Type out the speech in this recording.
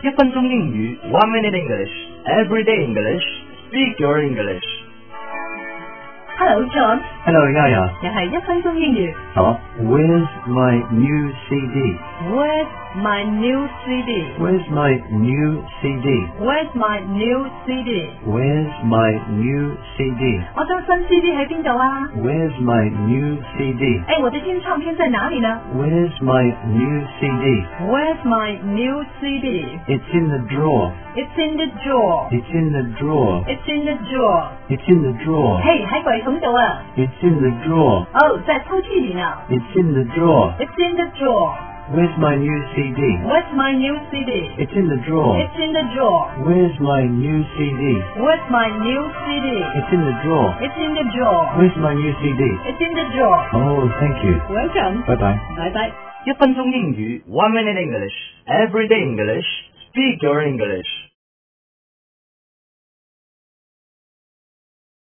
1分钟英语 1 minute English Everyday English Speak your English Hello John Hello Yaya 又係1分鐘英語好 Where's my new CD Where's my new CD Where's my new CD Where's my new CD Where's my new CD 我張新 CD 喺邊度啊 Where's my new CD 我的新唱片在哪裡呢 Where's my new CD Where's my new CD It's in the drawer It's in the drawer It's in the drawer It's in the drawer It's in the drawer 嘿喺櫃桶度啊 It's in the drawer 在抽屜裡呢 It's in the drawer It's in the drawer Where's my new CD Where's my new CD It's in the drawer It's in the drawer Where's my new CD Where's my new CD It's in the drawer It's in the drawer Where's my new CD It's in the drawer Oh thank you Welcome Bye bye 拜拜 1分鐘英語 1 minute English Everyday English Speak your English